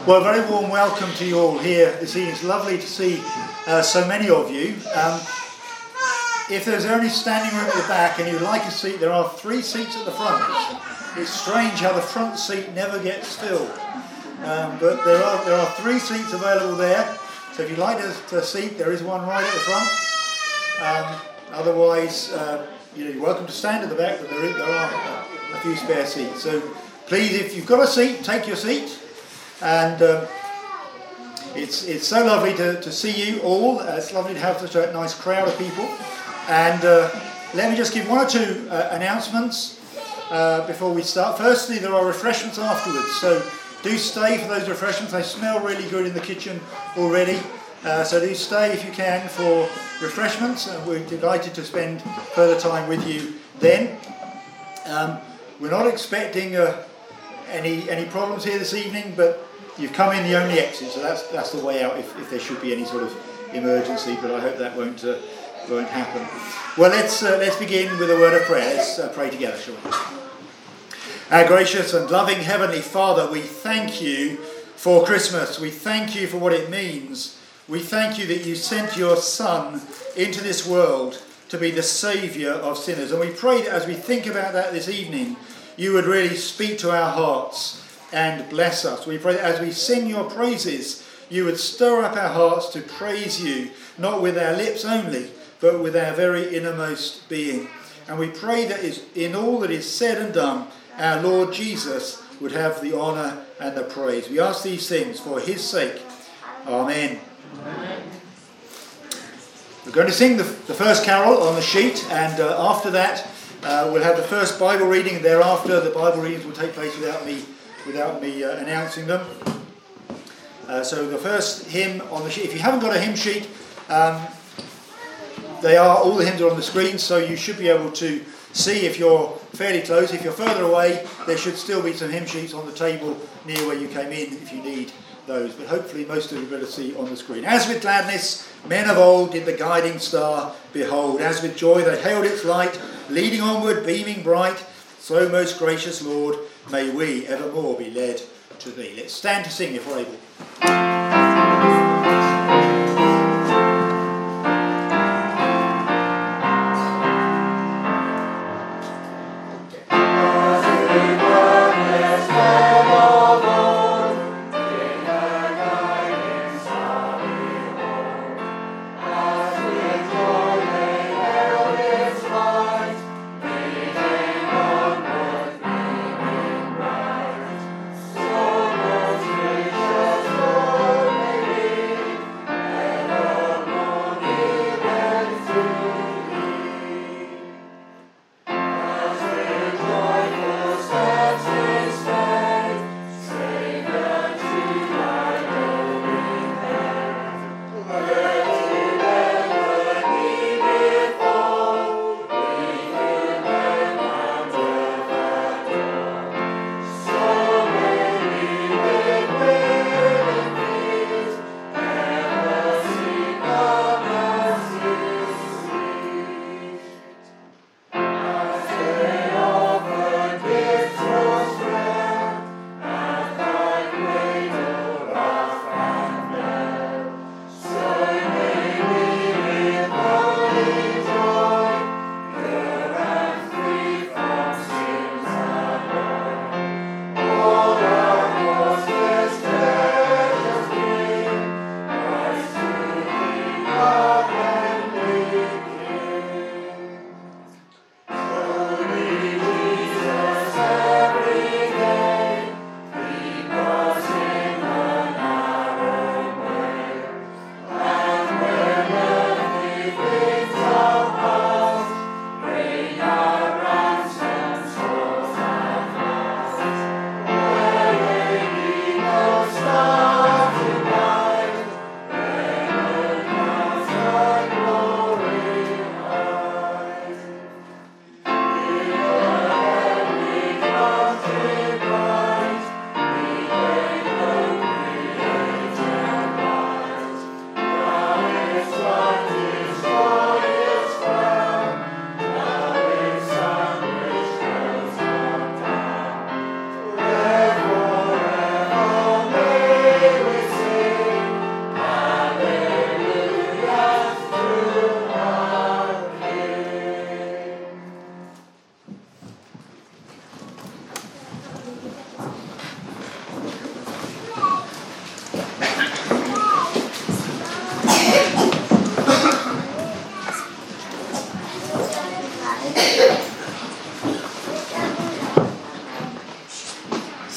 Well, a very warm welcome to you all here this evening. It's lovely to see so many of you. If there's only standing room at the back and you'd like a seat, there are 3 seats at the front. It's strange how the front seat never gets filled. But there are 3 seats available there. So if you'd like a seat, there is one right at the front. Otherwise, you're welcome to stand at the back, but there are a few spare seats. So please, if you've got a seat, take your seat. And it's so lovely to see you all. It's lovely to have such a nice crowd of people. And let me just give 1 or 2 announcements before we start. Firstly, there are refreshments afterwards, so do stay for those refreshments. They smell really good in the kitchen already. So do stay if you can for refreshments. We're delighted to spend further time with you then. We're not expecting any problems here this evening, but you've come in the only exit, so that's the way out if there should be any sort of emergency. But I hope that won't happen. Well, let's begin with a word of prayer. Let's pray together, shall we? Our gracious and loving Heavenly Father, we thank you for Christmas. We thank you for what it means. We thank you that you sent your Son into this world to be the Saviour of sinners. And we pray that as we think about that this evening, you would really speak to our hearts and bless us. We pray that as we sing your praises, you would stir up our hearts to praise you, not with our lips only, but with our very innermost being. And we pray that in all that is said and done, our Lord Jesus would have the honour and the praise. We ask these things for his sake. Amen. Amen. We're going to sing the first carol on the sheet, and after that we'll have the first Bible reading. Thereafter, the Bible readings will take place without me announcing them. So the first hymn on the sheet. If you haven't got a hymn sheet, all the hymns are on the screen, so you should be able to see if you're fairly close. If you're further away, there should still be some hymn sheets on the table near where you came in if you need those. But hopefully most of you will be able to see on the screen. As with gladness, men of old did the guiding star behold. As with joy they hailed its light, leading onward, beaming bright. So, most gracious Lord, may we evermore be led to thee. Let's stand to sing if we're able. Gracious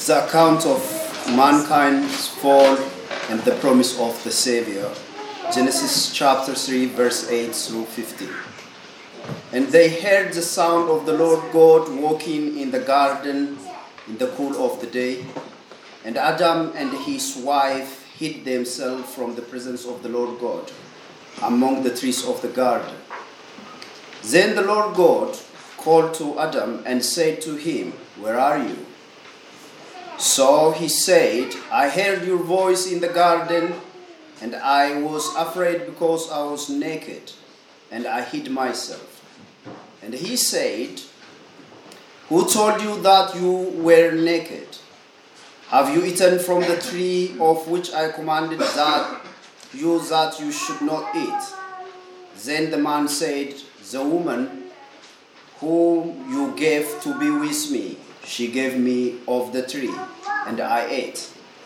the account of mankind's fall and the promise of the Savior. Genesis chapter 3, verse 8 through 15. And they heard the sound of the Lord God walking in the garden in the cool of the day. And Adam and his wife hid themselves from the presence of the Lord God among the trees of the garden. Then the Lord God called to Adam and said to him, "Where are you?" So he said, "I heard your voice in the garden, and I was afraid because I was naked, and I hid myself." And he said, "Who told you that you were naked? Have you eaten from the tree of which I commanded that you should not eat?" Then the man said, "The woman whom you gave to be with me, she gave me of the tree, and I ate."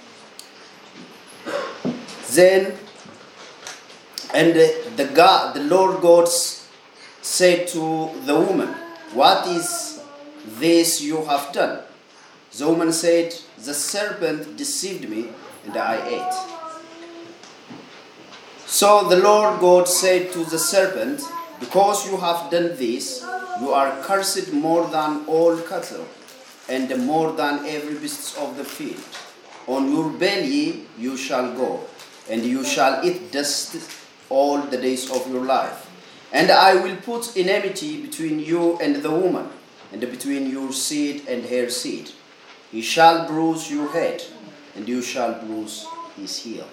Then the Lord God said to the woman, "What is this you have done?" The woman said, "The serpent deceived me, and I ate." So the Lord God said to the serpent, "Because you have done this, you are cursed more than all cattle, and more than every beast of the field. On your belly you shall go, and you shall eat dust all the days of your life. And I will put enmity between you and the woman, and between your seed and her seed. He shall bruise your head, and you shall bruise his heel."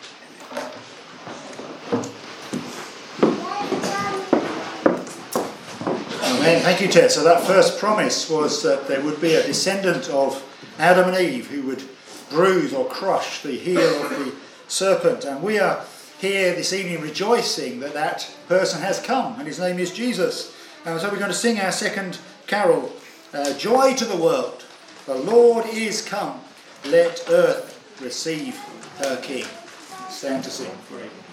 Amen. Thank you, Ted. So that first promise was that there would be a descendant of Adam and Eve who would bruise or crush the heel of the serpent. And we are here this evening rejoicing that that person has come, and his name is Jesus. And so we're going to sing our second carol, "Joy to the World. The Lord is come. Let earth receive her King." Stand to sing for it.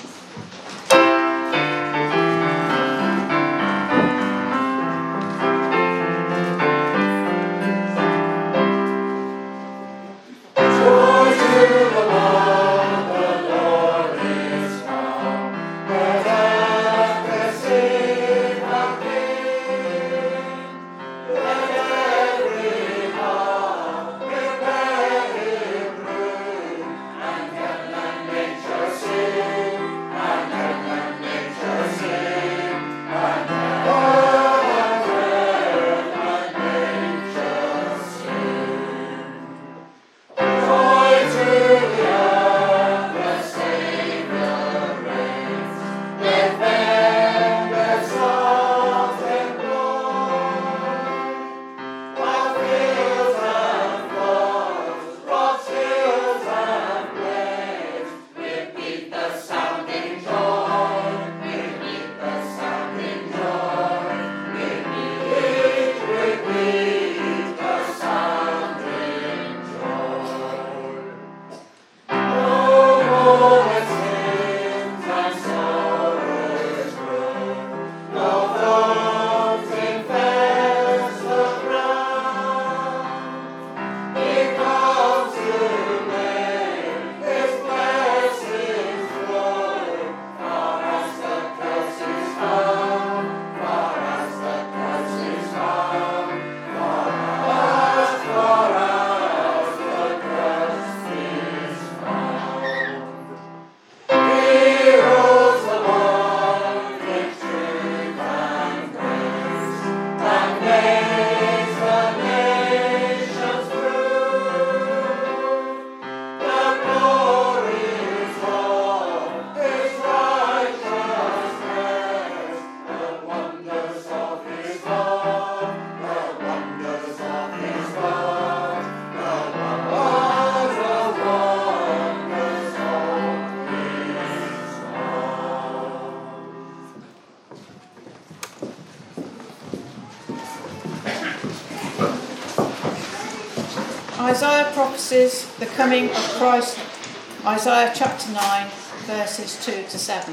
Isaiah prophesies the coming of Christ. Isaiah chapter 9, verses 2 to 7.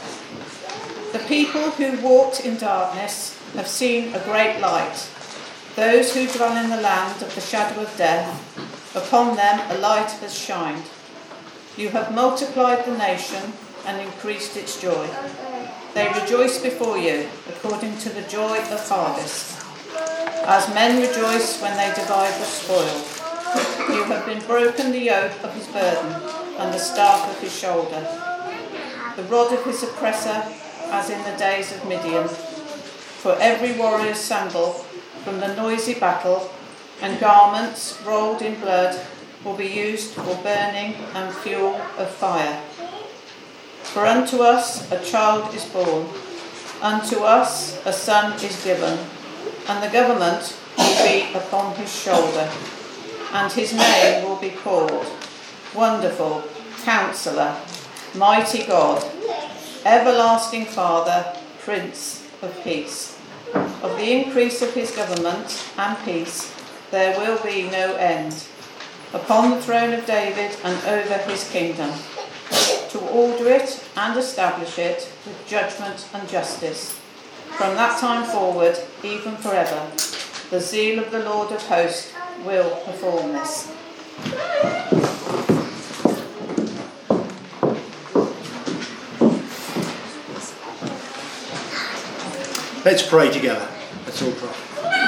The people who walked in darkness have seen a great light. Those who dwell in the land of the shadow of death, upon them a light has shined. You have multiplied the nation and increased its joy. They rejoice before you, according to the joy of harvest. As men rejoice when they divide the spoil. You have been broken the yoke of his burden and the staff of his shoulder, the rod of his oppressor, as in the days of Midian. For every warrior's sandal from the noisy battle and garments rolled in blood will be used for burning and fuel of fire. For unto us a child is born, unto us a son is given, and the government will be upon his shoulder, and his name will be called Wonderful, Counselor, Mighty God, Everlasting Father, Prince of Peace. Of the increase of his government and peace there will be no end, upon the throne of David and over his kingdom, to order it and establish it with judgment and justice. From that time forward, even forever, the zeal of the Lord of hosts will perform this. Let's pray together. Let's all pray.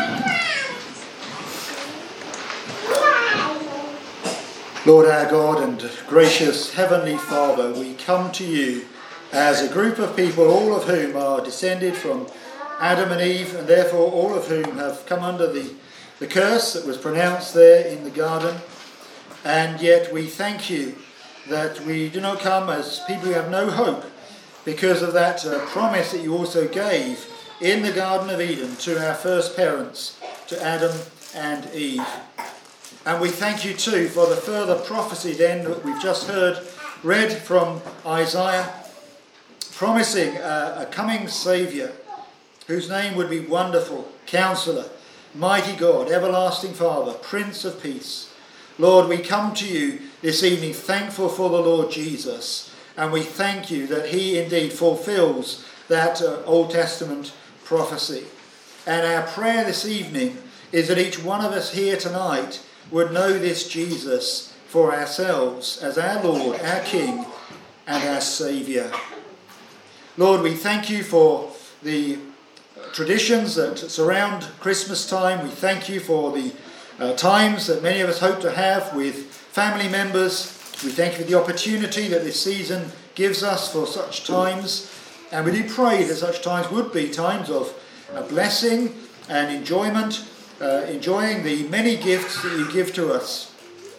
Lord our God and gracious Heavenly Father, we come to you as a group of people, all of whom are descended from Adam and Eve, and therefore all of whom have come under the curse that was pronounced there in the garden. And yet we thank you that we do not come as people who have no hope because of that promise that you also gave in the Garden of Eden to our first parents, to Adam and Eve. And we thank you too for the further prophecy then that we've just heard read from Isaiah, promising a coming Saviour whose name would be Wonderful, Counselor, Mighty God, Everlasting Father, Prince of Peace. Lord, we come to you this evening thankful for the Lord Jesus, and we thank you that he indeed fulfills that Old Testament prophecy. And our prayer this evening is that each one of us here tonight would know this Jesus for ourselves as our Lord, our King, and our Saviour. Lord, we thank you for the traditions that surround Christmas time. We thank you for the times that many of us hope to have with family members. We thank you for the opportunity that this season gives us for such times. And we do pray that such times would be times of blessing and enjoyment, enjoying the many gifts that you give to us.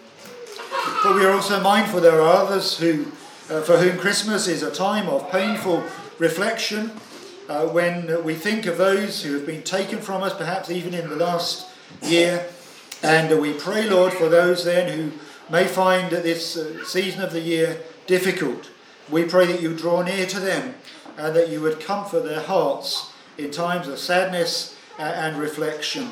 But we are also mindful there are others who, for whom Christmas is a time of painful reflection, when we think of those who have been taken from us, perhaps even in the last year. And we pray, Lord, for those then who may find this season of the year difficult. We pray that you draw near to them and that you would comfort their hearts in times of sadness and reflection.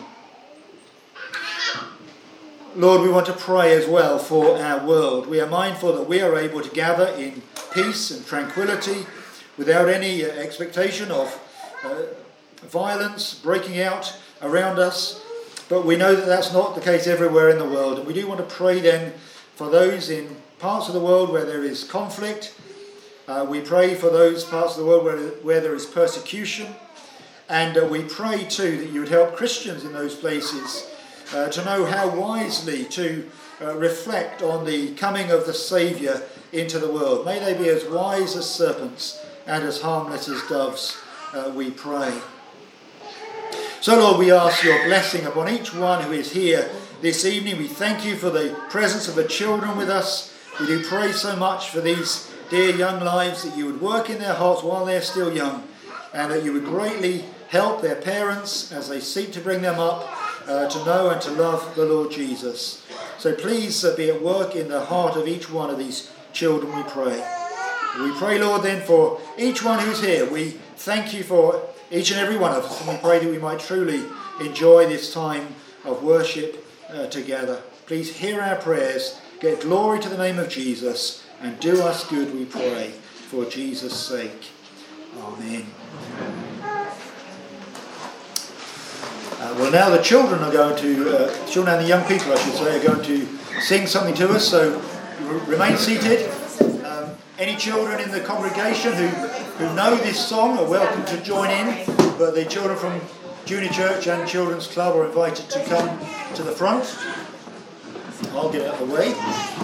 Lord, we want to pray as well for our world. We are mindful that we are able to gather in peace and tranquility without any expectation of violence breaking out around us. But we know that that's not the case everywhere in the world. And we do want to pray then for those in parts of the world where there is conflict. We pray for those parts of the world where there is persecution. And we pray too that you would help Christians in those places to know how wisely to reflect on the coming of the Saviour into the world. May they be as wise as serpents and as harmless as doves, we pray. So Lord, we ask your blessing upon each one who is here this evening. We thank you for the presence of the children with us. We do pray so much for these dear young lives, that you would work in their hearts while they're still young, and that you would greatly help their parents as they seek to bring them up to know and to love the Lord Jesus. So please be at work in the heart of each one of these children, we pray. We pray, Lord, then for each one who's here. We thank you for each and every one of us, and we pray that we might truly enjoy this time of worship together. Please hear our prayers, get glory to the name of Jesus, and do us good, we pray, for Jesus' sake. Amen. Well, now the children are going to, children and the young people, I should say, are going to sing something to us, so remain seated. Any children in the congregation who know this song are welcome to join in, but the children from Junior Church and Children's Club are invited to come to the front. I'll get out of the way.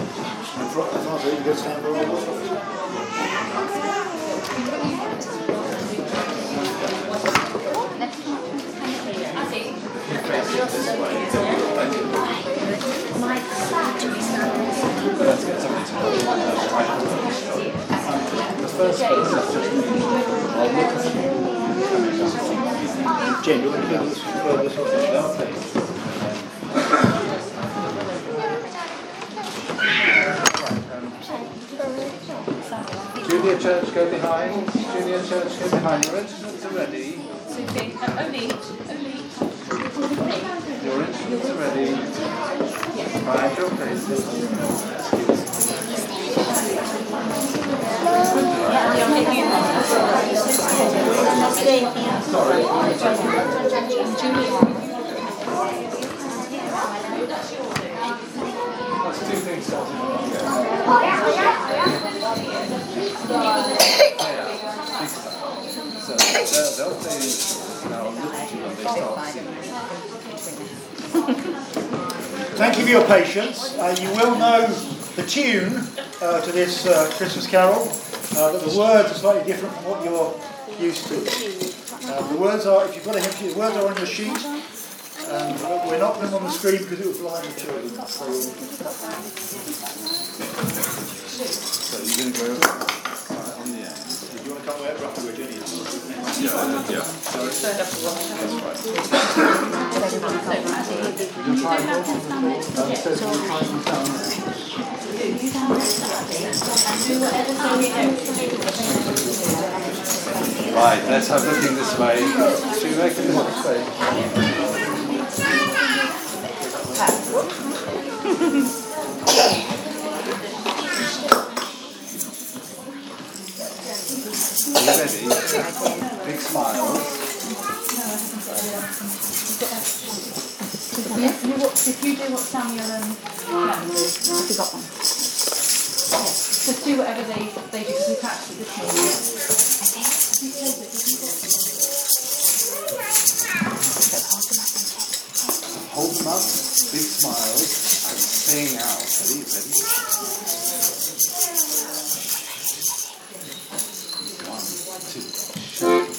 Jane, do you want to do this? Junior Church, go behind. Junior Church, go behind. Your instruments are ready. Your instruments are ready. Find your places. That's two things starting on. So they'll play now look at you when they start singing. Thank you for your patience. You will know the tune to this Christmas carol, but the words are slightly different from what you're used to. The words are, if you've got a hymn sheet, the words are on your sheet. We're not putting them on the screen because it will blind the children. So you're going to go right on the end. Do you want to come right roughly where Jenny is? Yeah. Right, let's have looking this way. Should we make it more space? Are you ready? Big smile. If you do what Samuel and Matt do, have you got one? Yeah. Just do whatever they do because we practiced it this morning. Hold them up, big smiles, and sing out. Ready? One, two, shake.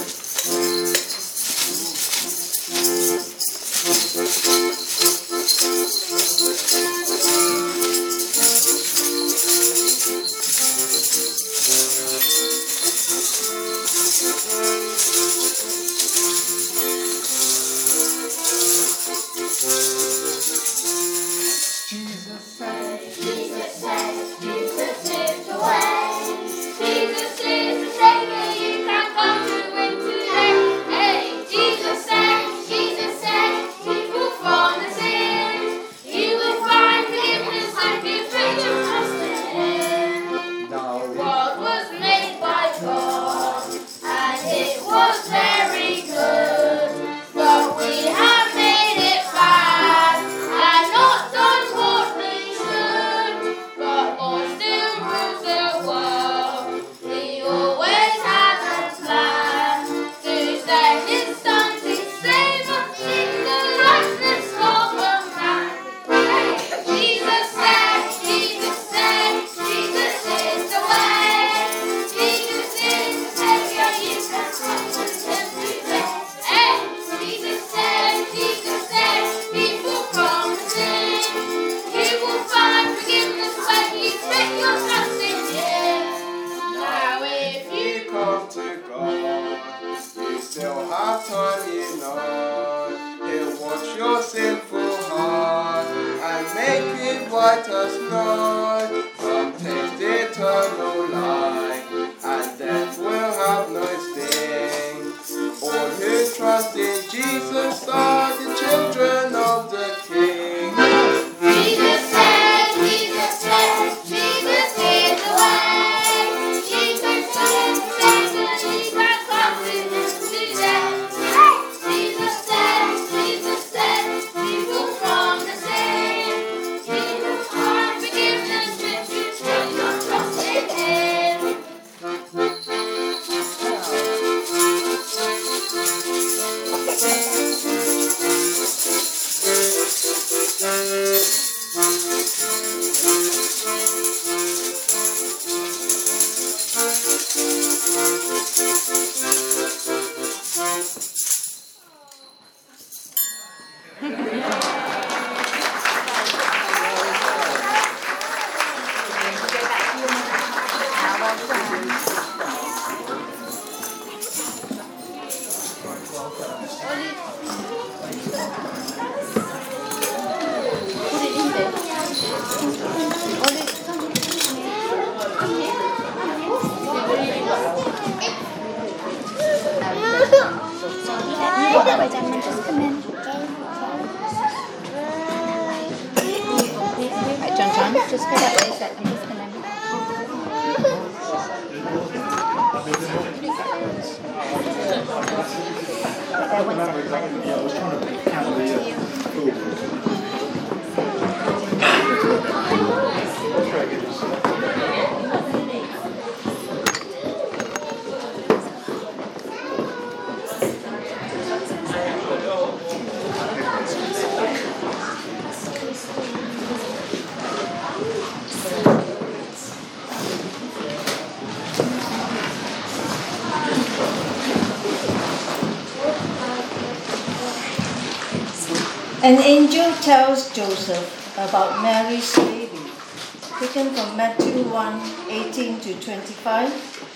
white as snow, obtains eternal life, and death will have no sting. All who trust in Jesus are the children of the King. Jesus said, Jesus said, Jesus is the way. Jesus is the Savior, Jesus comes to us today. Jesus said, Right, John, just go that way a second, just come in. There, one second. Yeah, I was trying to count the An angel tells Joseph about Mary's baby, taken from Matthew 1:18 to 25.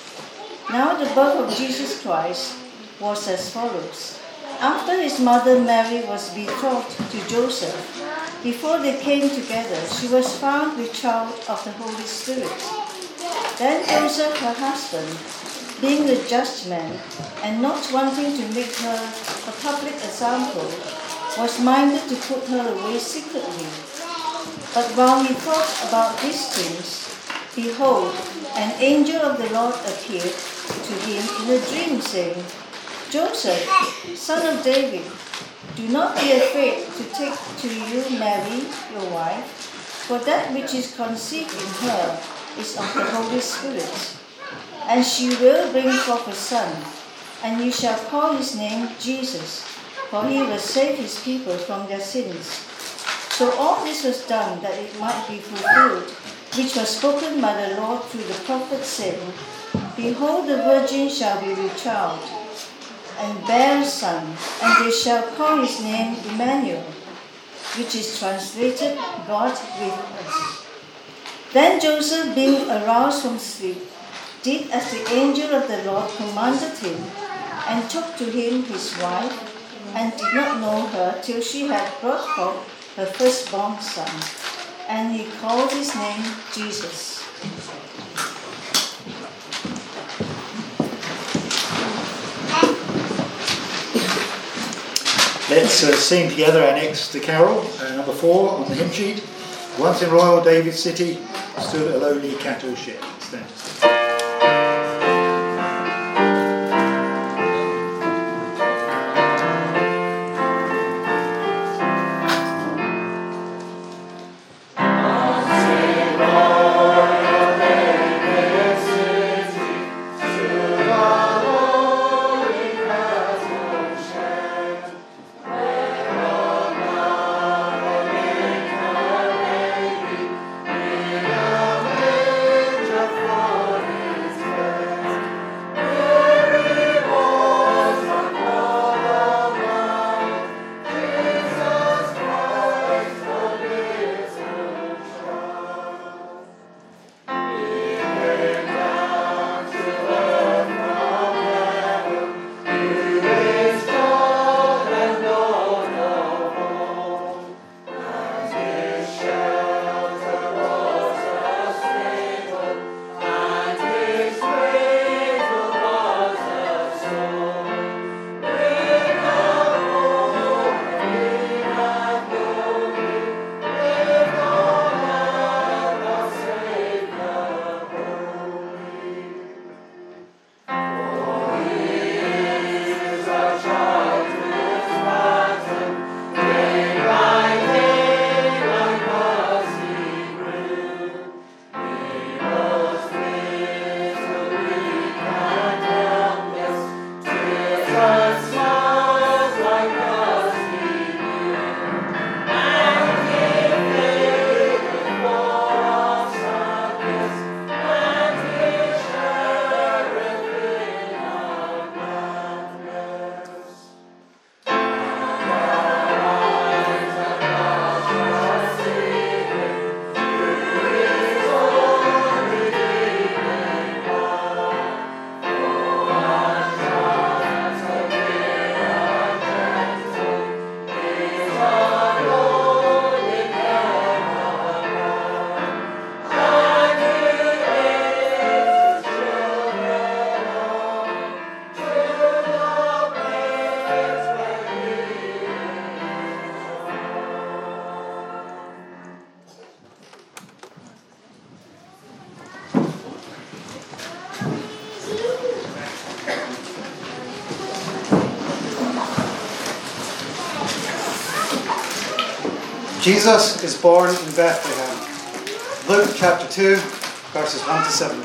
Now the birth of Jesus Christ was as follows. After his mother Mary was betrothed to Joseph, before they came together, she was found with child of the Holy Spirit. Then Joseph, her husband, being a just man, and not wanting to make her a public example, was minded to put her away secretly. But while he thought about these things, behold, an angel of the Lord appeared to him in a dream, saying, Joseph, son of David, do not be afraid to take to you Mary, your wife, for that which is conceived in her is of the Holy Spirit. And she will bring forth a son, and you shall call his name Jesus, for he will save his people from their sins. So all this was done that it might be fulfilled, which was spoken by the Lord through the prophet, saying, Behold, the virgin shall be with child, and bear a son, and they shall call his name Emmanuel, which is translated God with us. Then Joseph, being aroused from sleep, did as the angel of the Lord commanded him, and took to him his wife, and did not know her till she had brought forth her firstborn son, and he called his name Jesus. Let's sing together our next carol, number 4 on the hymn sheet. Once in royal David city, stood a lowly cattle shed. Stand. For Jesus is born in Bethlehem. Luke chapter 2, verses 1 to 7.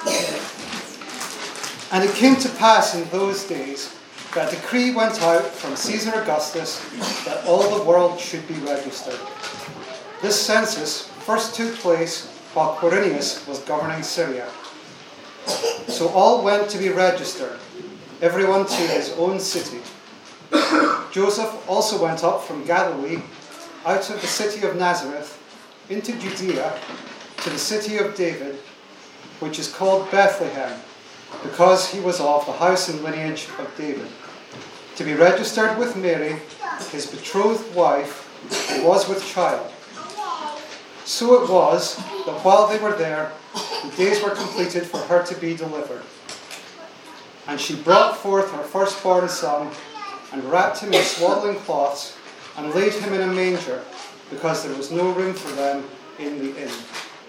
And it came to pass in those days that a decree went out from Caesar Augustus that all the world should be registered. This census first took place while Quirinius was governing Syria. So all went to be registered, everyone to his own city. Joseph also went up from Galilee, out of the city of Nazareth, into Judea, to the city of David, which is called Bethlehem, because he was of the house and lineage of David, to be registered with Mary, his betrothed wife, who was with child. So it was that while they were there, the days were completed for her to be delivered. And she brought forth her firstborn son, and wrapped him in swaddling cloths, and laid him in a manger, because there was no room for them in the inn.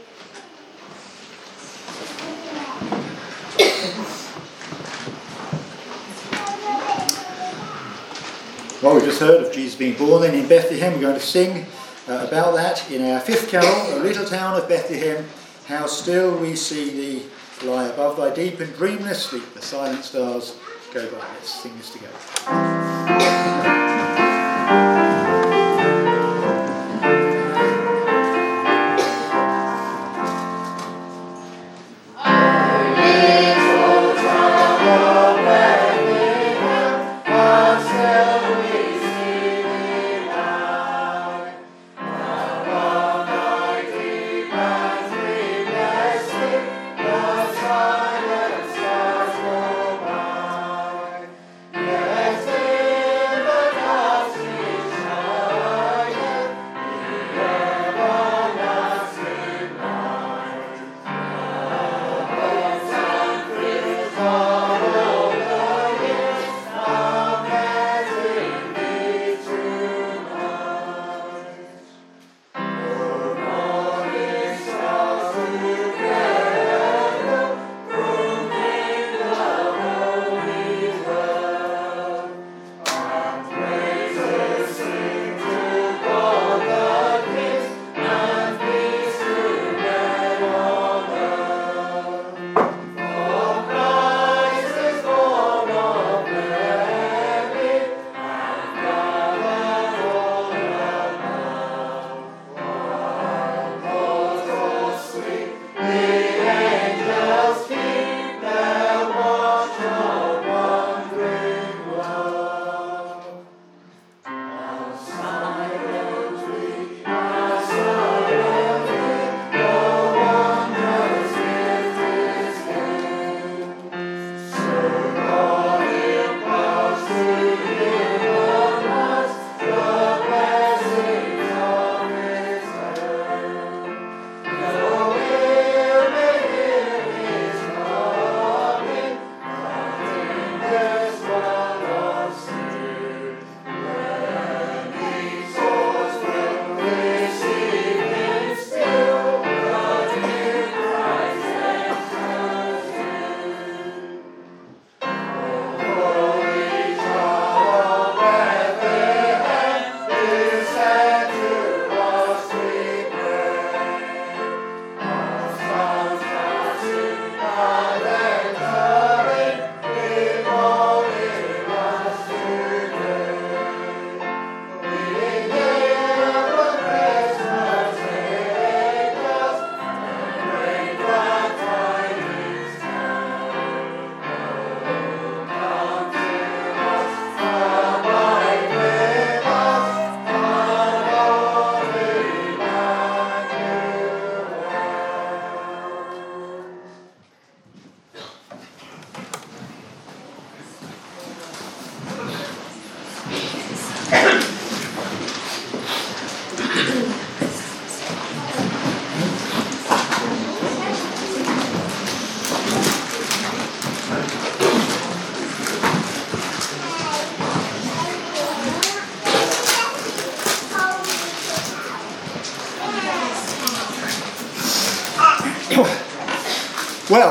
Well, we just heard of Jesus being born then in Bethlehem. We're going to sing about that in our fifth carol, A Little Town of Bethlehem, how still we see thee lie above thy deep and dreamless sleep. The silent stars go by. Let's sing this together. Well,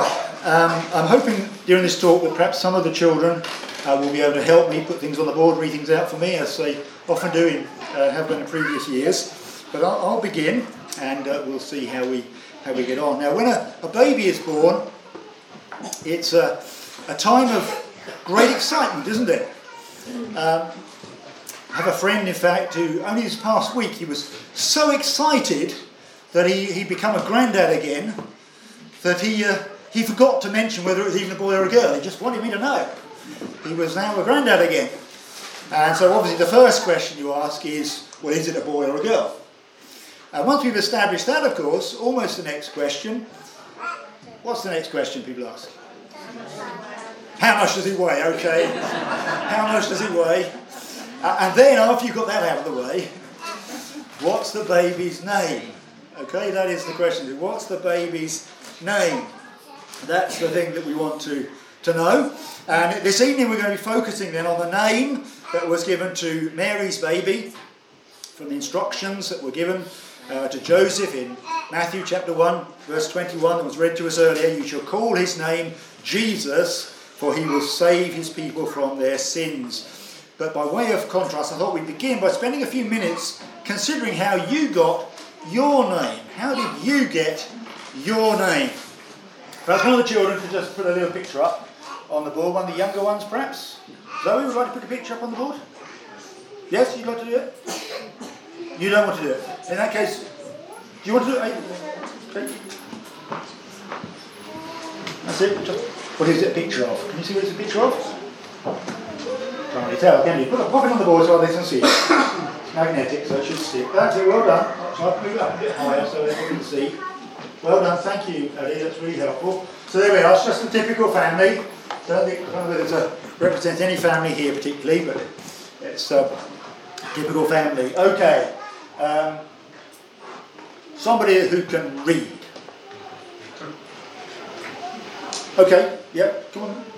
I'm hoping during this talk that perhaps some of the children will be able to help me put things on the board, read things out for me, as they often do have done in previous years. But I'll begin, and we'll see how we get on. Now, when a baby is born, it's a time of great excitement, isn't it? I have a friend, in fact, who only this past week, he was so excited that he'd become a granddad again, that he forgot to mention whether it was even a boy or a girl. He just wanted me to know. He was now a granddad again. And so obviously the first question you ask is, well, is it a boy or a girl? And once we've established that, of course, almost the next question. What's the next question people ask? How much does he weigh? Okay. How much does he weigh? And then after you've got that out of the way, what's the baby's name? Okay, that is the question. What's the baby's name? That's the thing that we want to know. And this evening we're going to be focusing then on the name that was given to Mary's baby from the instructions that were given to Joseph in Matthew chapter 1 verse 21 that was read to us earlier. You shall call his name Jesus, for he will save his people from their sins. But by way of contrast, I thought we'd begin by spending a few minutes considering how you got your name. How did you get your name? Perhaps one of the children could just put a little picture up on the board, one of the younger ones perhaps. Zoe, would you like to put a picture up on the board? Yes, you'd like to do it? You don't want to do it. In that case, do you want to do it? Okay. That's it. What is it a picture of? Can you see what it's a picture of? Can't really tell, can you? Pop it on the board so they can see it. It's magnetic, so it should stick. That's it, well done. I'll move it up a bit higher so they can see. Well done, thank you, Ellie, that's really helpful. So there we are, it's just a typical family. I don't know whether it represents any family here particularly, but it's a typical family. Okay, somebody who can read. Okay, yep, come on.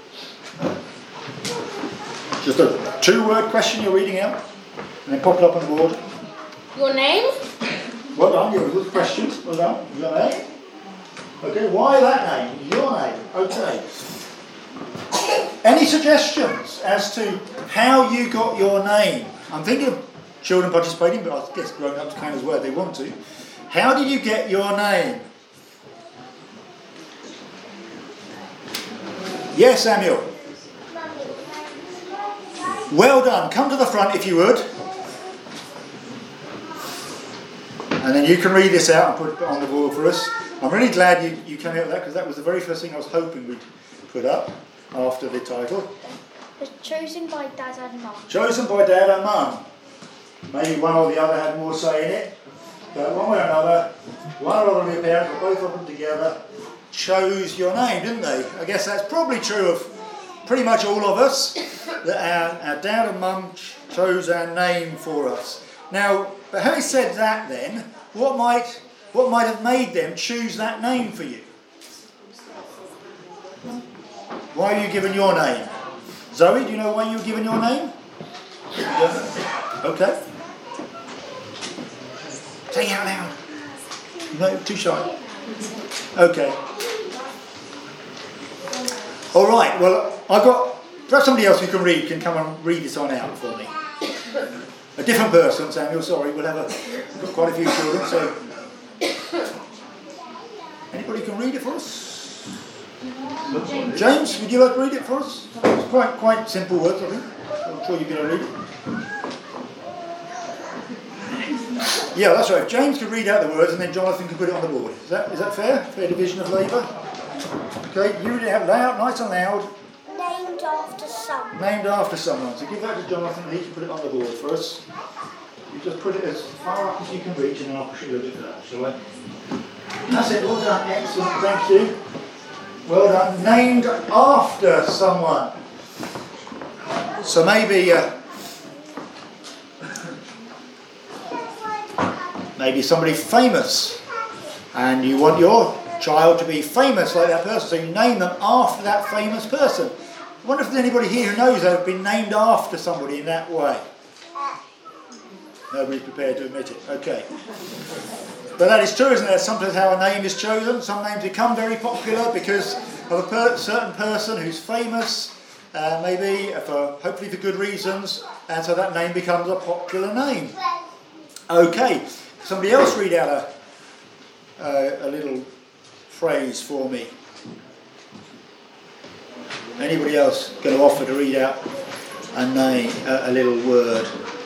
Just a 2-word question you're reading out, and then pop it up on the board. Your name? Well done, you're good questions. Well done. Your name? Okay, why that name? Your name. Okay. Any suggestions as to how you got your name? I'm thinking of children participating, but I guess grown-ups can as well if they want to. How did you get your name? Yes, Samuel. Well done. Come to the front if you would. And then you can read this out and put it on the board for us. I'm really glad you came out with that because that was the very first thing I was hoping we'd put up after the title. Was chosen by Dad and Mum. Chosen by Dad and Mum. Maybe one or the other had more say in it. But one way or another, one or other of your parents, or both of them together, chose your name, didn't they? I guess that's probably true of pretty much all of us, that our Dad and Mum chose our name for us. Now, but having said that then, what might have made them choose that name for you? Why are you given your name? Zoe, do you know why you were given your name? Okay. Say it out loud. No, too shy. Okay. All right, well, I've got, perhaps somebody else who can read can come and read this on out for me. A different person, Samuel, sorry, we've got quite a few children, so. Anybody can read it for us? James, would you like to read it for us? It's quite simple words, I think. I'm sure you're going to read it. Yeah, that's right. James could read out the words and then Jonathan can put it on the board. Is that fair? Fair division of labour? Okay, you read it out loud, nice and loud. Named after someone. Named after someone. So give that to Jonathan and he can put it on the board for us. You just put it as far up as you can reach and then I'll push it a little bit further, shall I? That's it, well done, excellent, thank you. Well done, named after someone. So maybe somebody famous and you want your child to be famous like that person, so you name them after that famous person. I wonder if there's anybody here who knows they've been named after somebody in that way. Nobody's prepared to admit it. Okay. But that is true, isn't it? Sometimes how a name is chosen. Some names become very popular because of a certain person who's famous, maybe hopefully for good reasons, and so that name becomes a popular name. Okay. somebody else read out a little phrase for me? Anybody else going to offer to read out a name, a little word?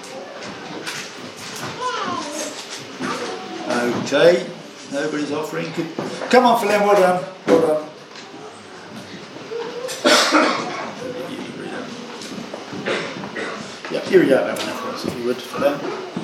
Okay, nobody's offering. Come on, Philem, well done. Well done. Yeah, you read out that one for us, if you would, Philem.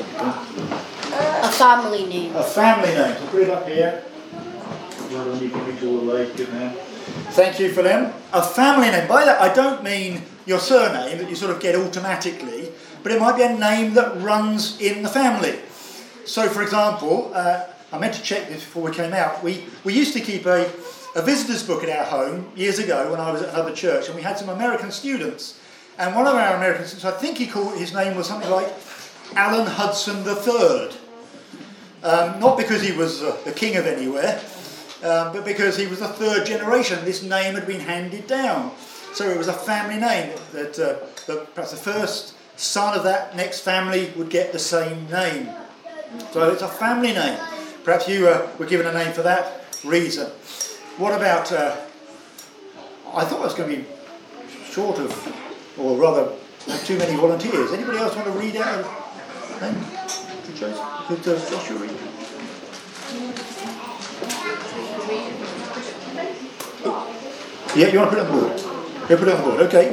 A family name. A family name. So put it up here. Well done, you can reach all the way. Good man. Thank you for them. A family name. By that, I don't mean your surname that you sort of get automatically, but it might be a name that runs in the family. So, for example, I meant to check this before we came out. We used to keep a visitor's book at our home years ago when I was at another church, and we had some American students. And one of our American students, I think his name was something like Alan Hudson III. Not because he was the king of anywhere, but because he was the third generation. This name had been handed down. So it was a family name that perhaps the first son of that next family would get the same name. So it's a family name. Perhaps you were given a name for that reason. What about, I thought I was going to be short of, or rather, too many volunteers. Anybody else want to read out a name? Could Joshua read? Yeah, you want to put it on the board? Yeah, put it on the board, okay.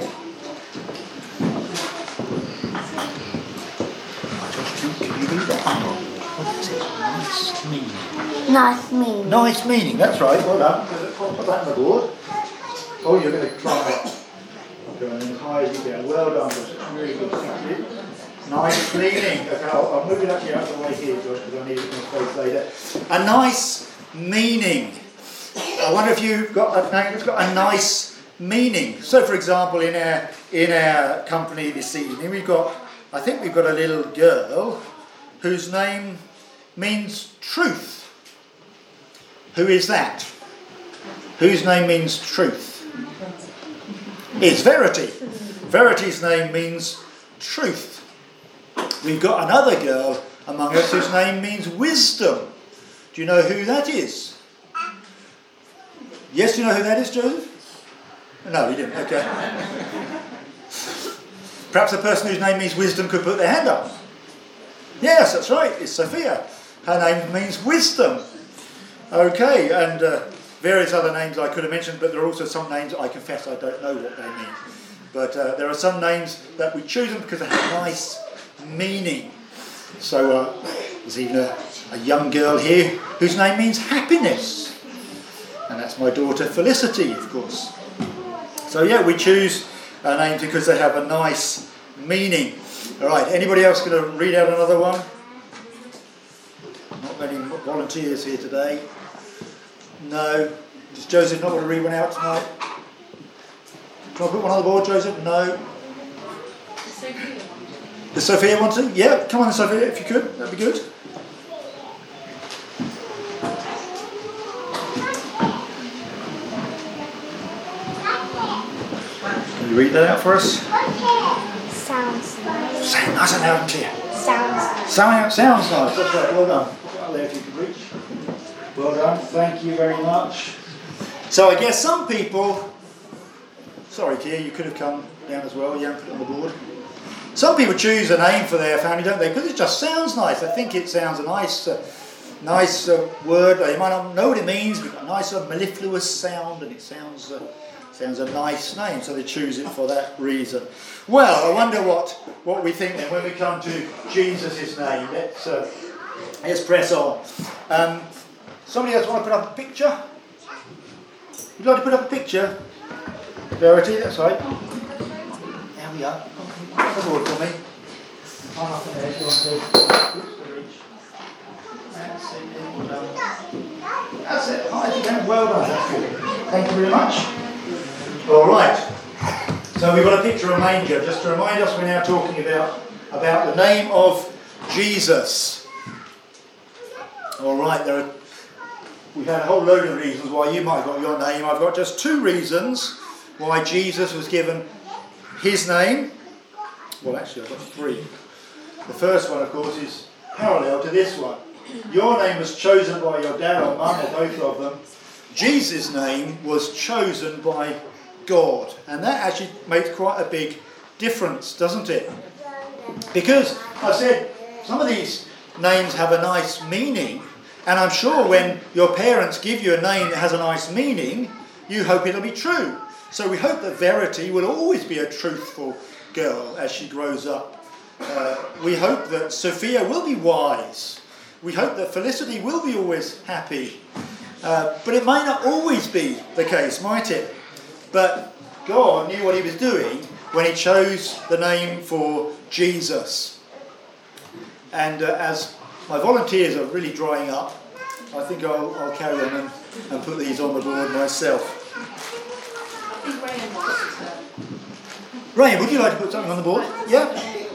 Can you read that? What is it? Nice meaning. Nice meaning. Nice meaning, that's right, well done. Put that on the board. Oh, you're going to climb up. Going as high as you can. Well done, Joshua. Really good, thank you. Nice meaning. Okay, I'll move it actually out of the way here, Josh, because I need it in space later. A nice meaning. I wonder if you've got that name that's got a nice meaning. So, for example, in our company this evening, I think we've got a little girl whose name means truth. Who is that? Whose name means truth? It's Verity. Verity's name means truth. We've got another girl among us whose name means wisdom. Do you know who that is? Yes, you know who that is, Joseph? No, you didn't. Okay. Perhaps a person whose name means wisdom could put their hand up. Yes, that's right. It's Sophia. Her name means wisdom. Okay, and various other names I could have mentioned, but there are also some names I confess I don't know what they mean. But there are some names that we choose them because they have nice meaning. So there's even a young girl here whose name means happiness. And that's my daughter Felicity, of course. So yeah, we choose names because they have a nice meaning. All right, anybody else going to read out another one? Not many volunteers here today. No. Does Joseph not want to read one out tonight? Can I put one on the board, Joseph? No. Does Sophia want to? Yeah, come on, Sophia, if you could. That'd be good. Can you read that out for us? Sounds nice. Say it nice and loud and clear. Sounds nice. Sounds nice. That's right. Well done. Out there if you can reach. Well done. Thank you very much. So I guess some people. Sorry, Tia, you could have come down as well. You haven't put it on the board. Some people choose a name for their family, don't they? Because it just sounds nice. I think it sounds a nice word. They might not know what it means, but a nice mellifluous sound, and it sounds a nice name. So they choose it for that reason. Well, I wonder what we think then when we come to Jesus' name. Let's press on. Somebody else want to put up a picture? You'd like to put up a picture? Verity, that's right. There we are. Come on the board for me. I'm up there if you want to reach. That's it. That's it. High again. Well done. That's good. Thank you very much. All right. So we've got a picture of a manger. Just to remind us, we're now talking about the name of Jesus. All right. We've had a whole load of reasons why you might have got your name. I've got just 2 reasons why Jesus was given his name. Well, actually, I've got 3. The first one, of course, is parallel to this one. Your name was chosen by your dad or mum or both of them. Jesus' name was chosen by God. And that actually makes quite a big difference, doesn't it? Because I said some of these names have a nice meaning, and I'm sure when your parents give you a name that has a nice meaning, you hope it'll be true. So we hope that Verity will always be a truthful girl as she grows up. We hope that Sophia will be wise. We hope that Felicity will be always happy. But it might not always be the case, might it? But God knew what he was doing when he chose the name for Jesus. And as my volunteers are really drying up, I think I'll carry on and put these on the board myself. Ryan, would you like to put something on the board? Yeah?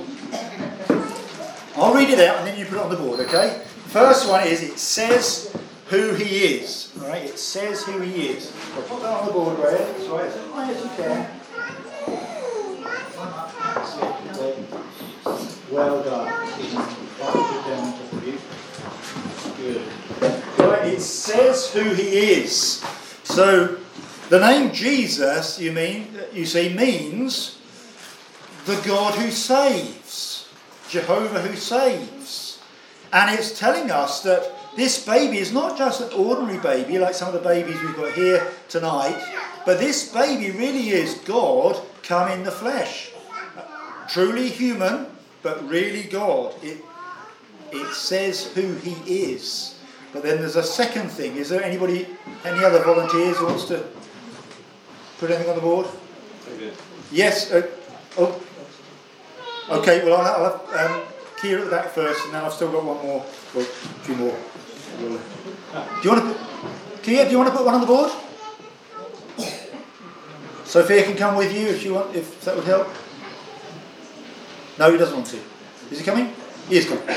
I'll read it out and then you put it on the board, okay? First one is, it says who he is. All right, it says who he is. I'll put that on the board, Ryan. That's right, as high as you can. Well done. Good. Right, it says who he is. So the name Jesus, you see, means the God who saves, Jehovah who saves. And it's telling us that this baby is not just an ordinary baby like some of the babies we've got here tonight, but this baby really is God come in the flesh. Truly human, but really God. It says who he is. But then there's a second thing. Is there any other volunteers who wants to put anything on the board? Yes. Okay, well I'll have Kia at the back first, and then I've still got one more, well, a few more. Do you want to put, Kia, do you want to put one on the board? Sophia can come with you if that would help. No, he doesn't want to. Is he coming? He is coming.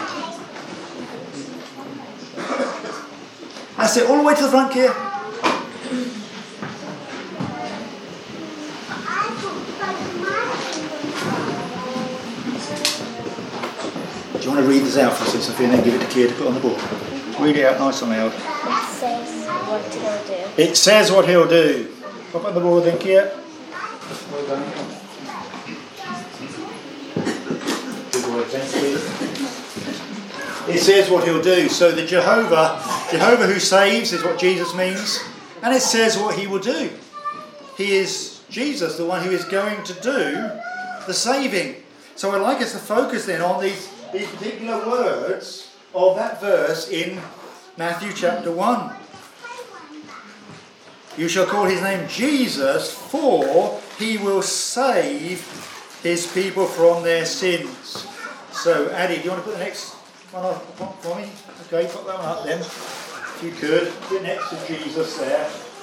That's it, all the way to the front, Kia. Do you want to read this out for us, Sophia, and then give it to Kia to put on the board? Read it out nice and loud. It says what he'll do. Pop on the board then, Kia. Well done. It says what he'll do. So the Jehovah who saves is what Jesus means. And it says what he will do. He is Jesus, the one who is going to do the saving. So I'd like us to focus then on these particular words of that verse in Matthew chapter 1. You shall call his name Jesus, for he will save his people from their sins. So, Addy, do you want to put the next one up for me? Okay, put that one up then, if you could. Put it next to Jesus there.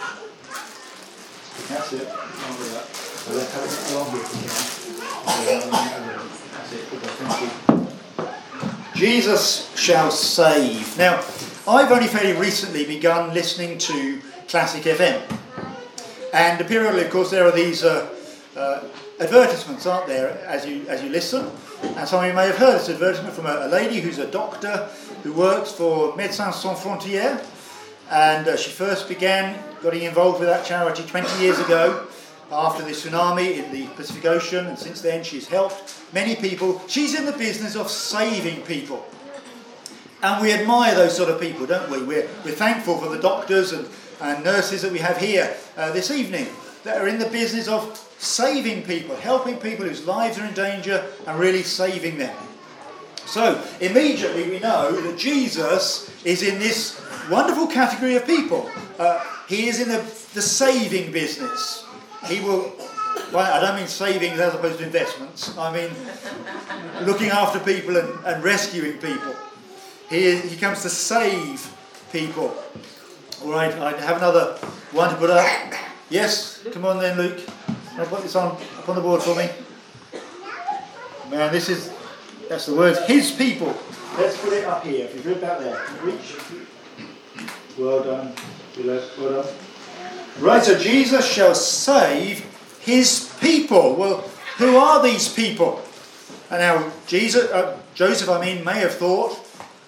That's it. I'll do that. Let's have it longer if you can. That's it. Thank you. Jesus shall save. Now, I've only fairly recently begun listening to Classic FM. And periodically, of course, there are these advertisements, aren't there, as you listen. And some of you may have heard this advertisement from a lady who's a doctor who works for Médecins Sans Frontières. And she first began getting involved with that charity 20 years ago after the tsunami in the Pacific Ocean. And since then, she's helped many people. She's in the business of saving people. And we admire those sort of people, don't we? We're thankful for the doctors and nurses that we have here this evening that are in the business of saving people, helping people whose lives are in danger and really saving them. So immediately we know that Jesus is in this wonderful category of people. He is in the saving business. He will, well, I don't mean savings as opposed to investments. I mean looking after people and rescuing people. He comes to save people. All right, I have another one to put up. Yes, come on then, Luke. Can I put this up on the board for me? Man, that's the words, his people. Let's put it up here. If you flip that there, reach. Well done. Well done. Right, so Jesus shall save his people. Well, who are these people? And now Joseph, may have thought,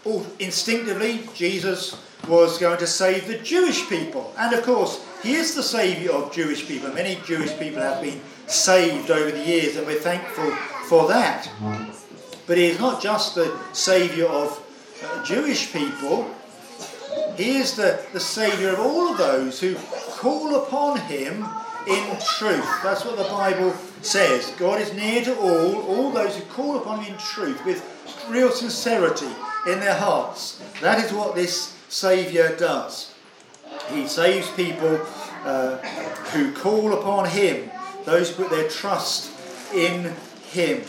instinctively, Jesus was going to save the Jewish people. And of course, he is the saviour of Jewish people. Many Jewish people have been saved over the years, and we're thankful for that. But he is not just the saviour of Jewish people. He is the saviour of all of those who call upon him in truth. That's what the Bible says. God is near to all those who call upon him in truth with real sincerity in their hearts. That is what this saviour does. He saves people who call upon him, those who put their trust in him.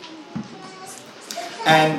And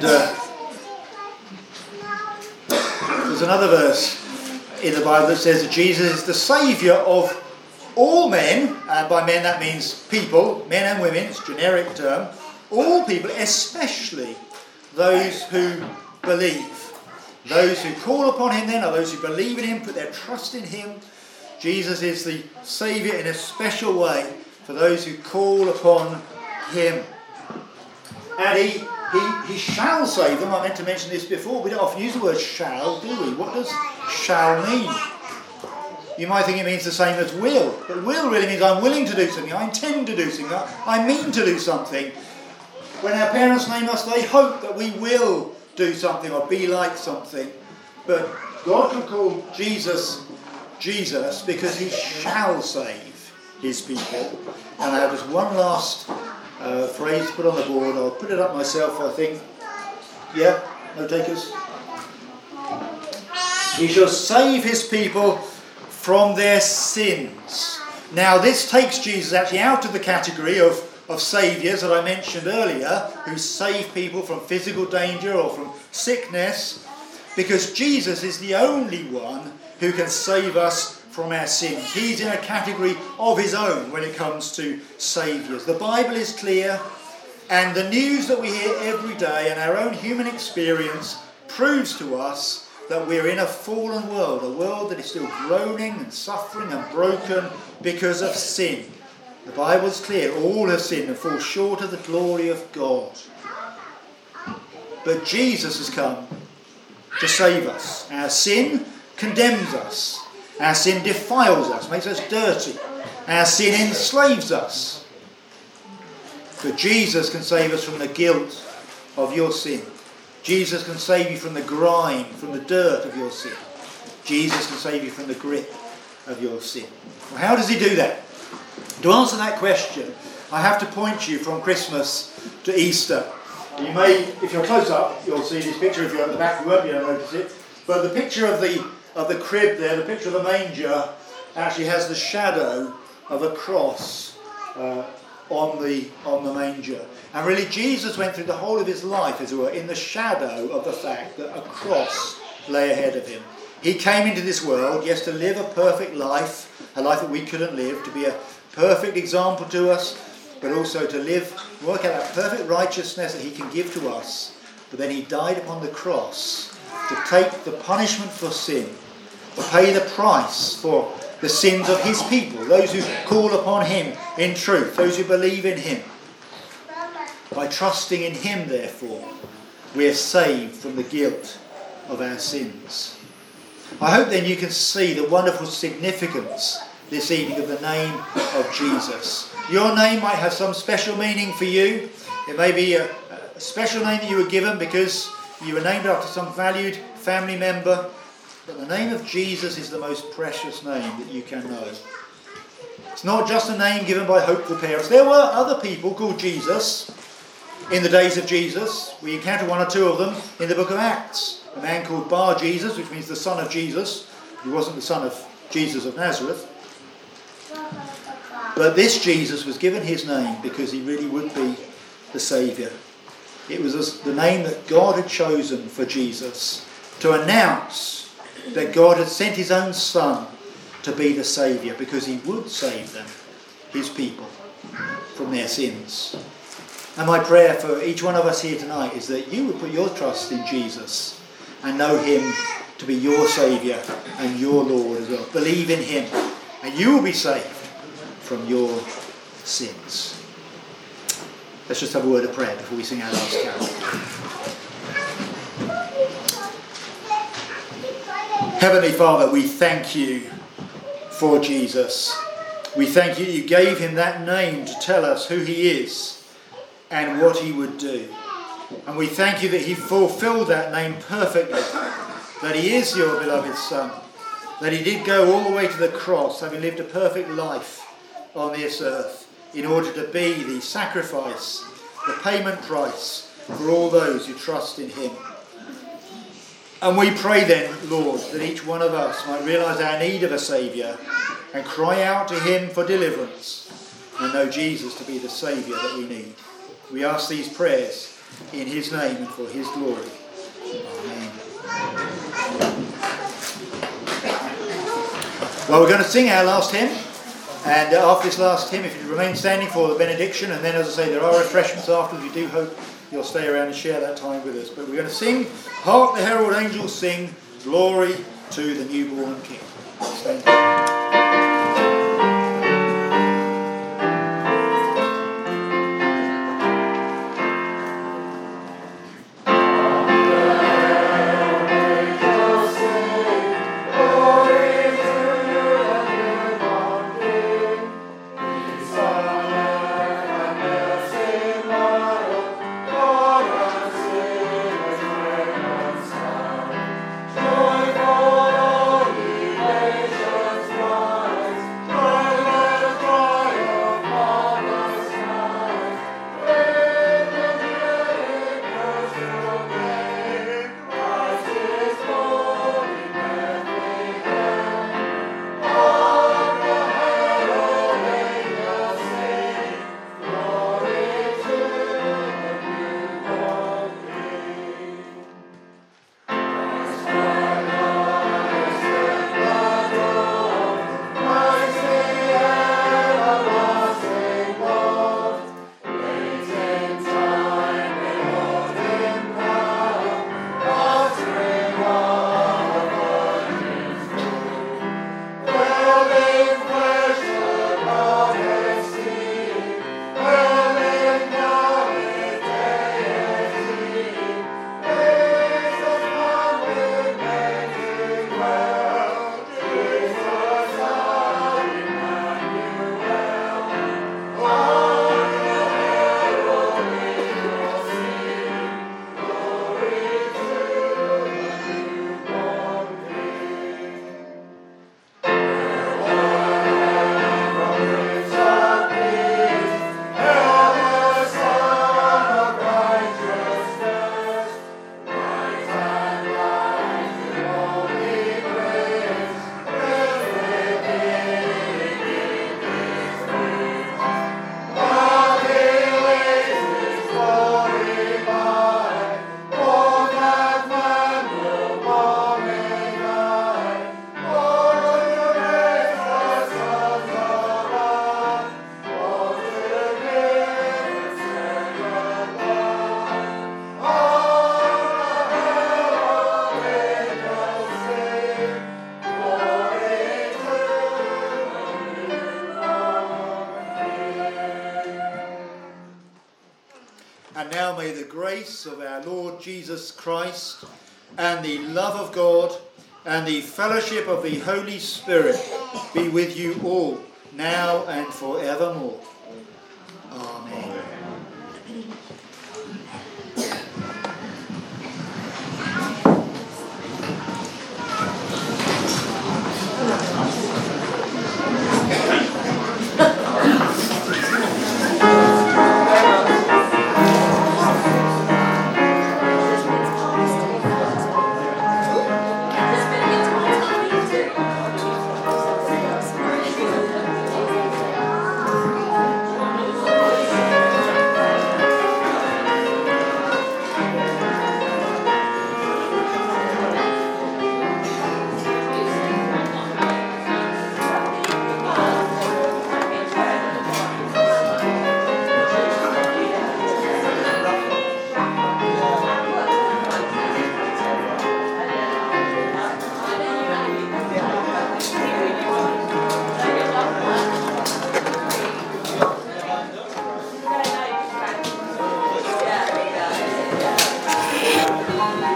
there's another verse in the Bible that says that Jesus is the saviour of all men, and by men that means people, men and women, it's a generic term, all people, especially those who believe. Those who call upon him then are those who believe in him, put their trust in him. Jesus is the saviour in a special way for those who call upon him. And he shall save them. I meant to mention this before. We don't often use the word shall, do we? What does shall mean? You might think it means the same as will. But will really means I'm willing to do something. I intend to do something. I mean to do something. When our parents name us, they hope that we will do something or be like something. But God can call Jesus Jesus because he shall save his people. And I have just one last phrase to put on the board. I'll put it up myself, I think. Yeah? No takers? He shall save his people from their sins. Now this takes Jesus actually out of the category of saviours that I mentioned earlier, who save people from physical danger or from sickness, because Jesus is the only one who can save us from our sins. He's in a category of his own when it comes to saviours. The Bible is clear, and the news that we hear every day and our own human experience proves to us that we're in a fallen world, a world that is still groaning and suffering and broken because of sin. The Bible's clear, all have sinned and fall short of the glory of God. But Jesus has come to save us. Our sin condemns us. Our sin defiles us, makes us dirty. Our sin enslaves us. But Jesus can save us from the guilt of your sin. Jesus can save you from the grime, from the dirt of your sin. Jesus can save you from the grip of your sin. Well, how does he do that? To answer that question, I have to point you from Christmas to Easter. You may, if you're close up, you'll see this picture. If you're at the back, you won't be able to notice it. But the picture of the crib there, the picture of the manger, actually has the shadow of a cross on the manger. And really, Jesus went through the whole of his life, as it were, in the shadow of the fact that a cross lay ahead of him. He came into this world, yes, to live a perfect life, a life that we couldn't live, to be a perfect example to us, but also to work out that perfect righteousness that he can give to us. But then he died upon the cross to take the punishment for sin, to pay the price for the sins of his people, those who call upon him in truth, those who believe in him. By trusting in him, therefore, we are saved from the guilt of our sins. I hope then you can see the wonderful significance this evening of the name of Jesus. Your name might have some special meaning for you. It may be a special name that you were given because you were named after some valued family member. But the name of Jesus is the most precious name that you can know. It's not just a name given by hopeful parents. There were other people called Jesus in the days of Jesus. We encounter one or two of them in the book of Acts. A man called Bar Jesus, which means the son of Jesus. He wasn't the son of Jesus of Nazareth. But this Jesus was given his name because he really would be the Saviour. It was the name that God had chosen for Jesus to announce that God had sent his own Son to be the Saviour because he would save them, his people, from their sins. And my prayer for each one of us here tonight is that you would put your trust in Jesus and know him to be your Saviour and your Lord as well. Believe in him and you will be saved from your sins. Let's just have a word of prayer before we sing our last carol. Heavenly Father, we thank you for Jesus. We thank you you gave him that name to tell us who he is and what he would do. And we thank you that he fulfilled that name perfectly, that he is your beloved Son, that he did go all the way to the cross, having lived a perfect life on this earth, in order to be the sacrifice, the payment price for all those who trust in him. And we pray then, Lord, that each one of us might realise our need of a Saviour and cry out to him for deliverance and know Jesus to be the Saviour that we need. We ask these prayers in his name and for his glory. Amen. Well, we're going to sing our last hymn. And after this last hymn, if you remain standing for the benediction, and then, as I say, there are refreshments afterwards. We do hope you'll stay around and share that time with us. But we're going to sing, Hark the Herald Angels Sing, Glory to the Newborn King. Stand up. And now may the grace of our Lord Jesus Christ and the love of God and the fellowship of the Holy Spirit be with you all, now and forevermore. Amen.